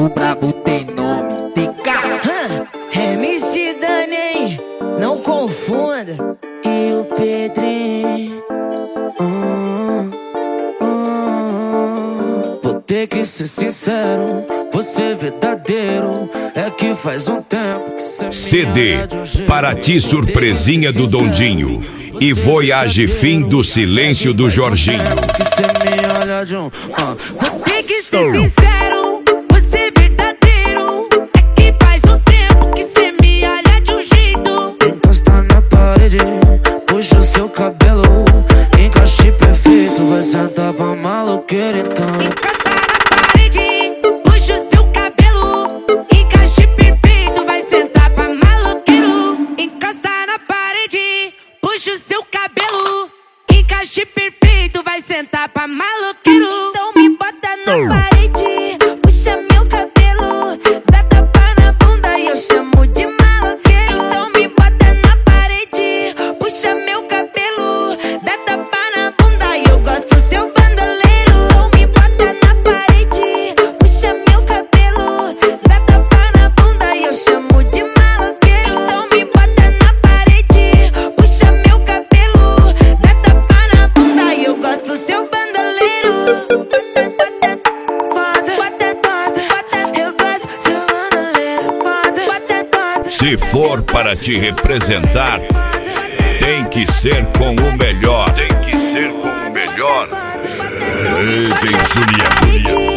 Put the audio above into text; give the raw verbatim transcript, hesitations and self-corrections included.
o brabo tem nome, T K. M C Dani, não confunda. E o Pedrinho. hum, hum. Vou ter que ser sincero, você verdadeiro. É que faz um tempo que cê C D Para Ti Surpresinha do Dondinho e Voyage Fim do Silêncio do Jorginho. Vou ter que ser sincero, você verdadeiro. É que faz um tempo que cê me olha de um jeito. Encosta na parede, puxa o seu cabelo. Encaixe perfeito, vai sentar pra maloqueira então. Encosta na parede, puxa o seu cabelo. Encaixe perfeito, vai sentar pra maloqueiro. Encosta na parede, puxa o seu cabelo. Encaixe perfeito, vai sentar pra maloqueiro. Então me bota na parede, puxa meu cabelo, dá tapa na bunda e eu chamo de maloqueiro. Então me bota na parede, puxa meu cabelo, dá tapa na bunda e eu gosto do seu bandoleiro. Então me bota na parede, puxa meu cabelo, dá tapa na bunda e eu chamo de maloqueiro. Então me bota na parede, puxa meu cabelo, dá tapa na bunda e eu gosto do seu bandoleiro. Se for para te representar, tem que ser com o melhor. Tem que ser com o melhor. D J Juliano.